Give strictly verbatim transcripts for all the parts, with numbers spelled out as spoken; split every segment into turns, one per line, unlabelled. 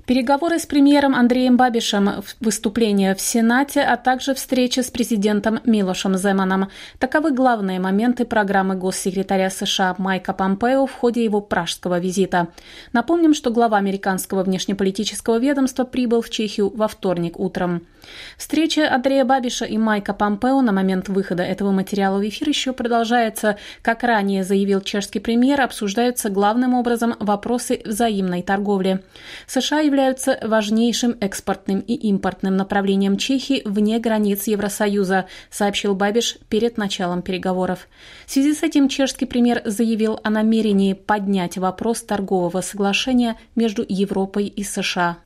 Переговоры с премьером Андреем Бабишем, выступление в Сенате, а также встреча с президентом Милошем Земаном. Таковы главные моменты программы госсекретаря США Майка Помпео в ходе его пражского визита. Напомним, что глава американского внешнеполитического ведомства прибыл в Чехию во вторник утром. Встреча Андрея Бабиша и Майка Помпео на момент выхода этого материала в эфир еще продолжается. Как ранее заявил чешский премьер, обсуждаются главным образом вопросы взаимной торговли. США являются важнейшим экспортным и импортным направлением Чехии вне границ Евросоюза, сообщил Бабиш перед началом переговоров. В связи с этим чешский премьер заявил о намерении поднять вопрос торгового соглашения между Европой и США.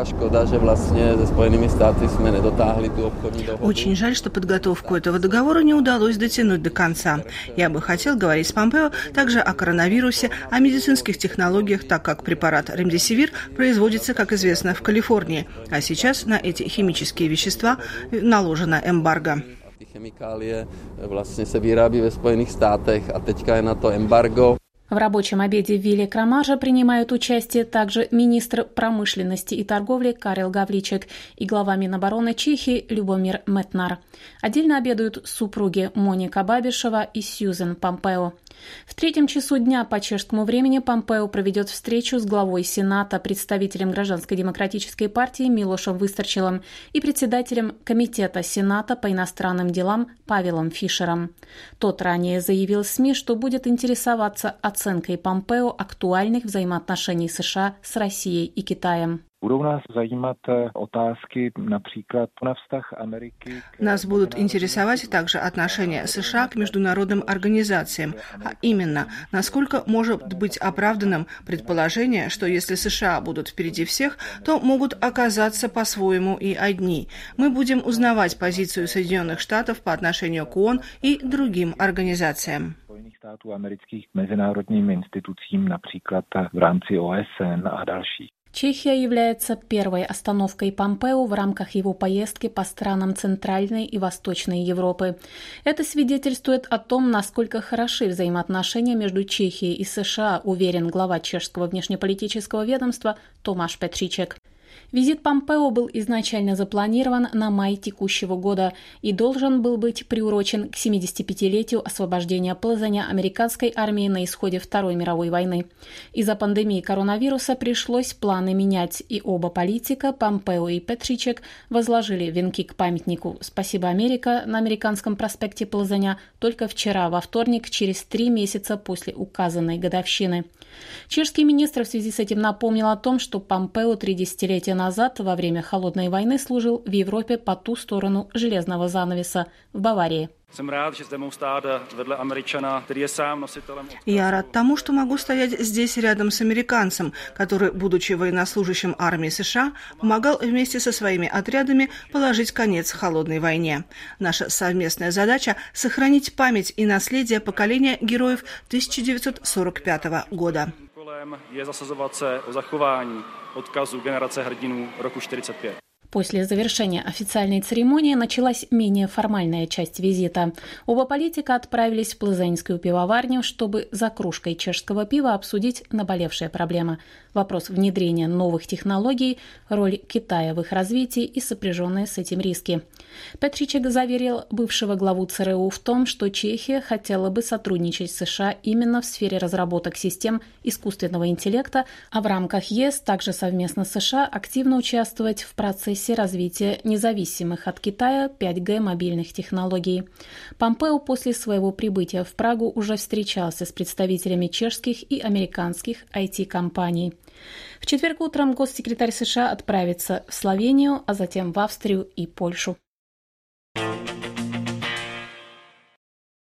Очень жаль, что подготовку этого договора не удалось дотянуть до конца. Я бы хотел говорить с Помпео также о коронавирусе, о медицинских технологиях, так как препарат ремдесивир производится, как известно, в Калифорнии, а сейчас на эти химические вещества наложена эмбарго.
В рабочем обеде в вилле Крамажа принимают участие также министр промышленности и торговли Карел Гавличек и глава Минобороны Чехии Любомир Метнар. Отдельно обедают супруги Моника Бабишева и Сьюзен Помпео. В третьем часу дня по чешскому времени Помпео проведет встречу с главой Сената, представителем Гражданской демократической партии Милошем Выстарчилом и председателем Комитета Сената по иностранным делам Павелом Фишером. Тот ранее заявил СМИ, что будет интересоваться оценкой Помпео актуальных взаимоотношений США с Россией и Китаем.
Нас будут интересовать также отношения США к международным организациям, а именно, насколько может быть оправданным предположение, что если США будут впереди всех, то могут оказаться по-своему и одни. Мы будем узнавать позицию Соединенных Штатов по отношению к ООН и другим организациям.
Států amerických k mezinárodním institucím, například v rámci O S N a další.
Чехия является первой остановкой Помпео в рамках его поездки по странам Центральной и Восточной Европы. Это свидетельствует о том, насколько хороши взаимоотношения между Чехией и США, уверен глава чешского внешнеполитического ведомства Томаш Петричек. Визит Помпео был изначально запланирован на май текущего года и должен был быть приурочен к семидесятипятилетию освобождения Плзеня американской армии на исходе Второй мировой войны. Из-за пандемии коронавируса пришлось планы менять, и оба политика, Помпео и Петричек, возложили венки к памятнику «Спасибо, Америка» на американском проспекте Плзеня только вчера, во вторник, через три месяца после указанной годовщины. Чешский министр в связи с этим напомнил о том, что Помпео три десятилетия назад во время Холодной войны служил в Европе по ту сторону железного занавеса в Баварии.
Я рад тому, что могу стоять здесь рядом с американцем, который, будучи военнослужащим армии США, помогал вместе со своими отрядами положить конец Холодной войне. Наша совместная задача – сохранить память и наследие поколения героев тысяча девятьсот сорок пятого года.
После завершения официальной церемонии началась менее формальная часть визита. Оба политика отправились в Плзенскую пивоварню, чтобы за кружкой чешского пива обсудить наболевшие проблемы. Вопрос внедрения новых технологий, роль Китая в их развитии и сопряженные с этим риски. Петричек заверил бывшего главу ЦРУ в том, что Чехия хотела бы сотрудничать с США именно в сфере разработок систем искусственного интеллекта, а в рамках ЕС также совместно с США активно участвовать в процессе развития независимых от Китая пять джи мобильных технологий. Помпео после своего прибытия в Прагу уже встречался с представителями чешских и американских ай ти-компаний. В четверг утром госсекретарь США отправится в Словению, а затем в Австрию и Польшу.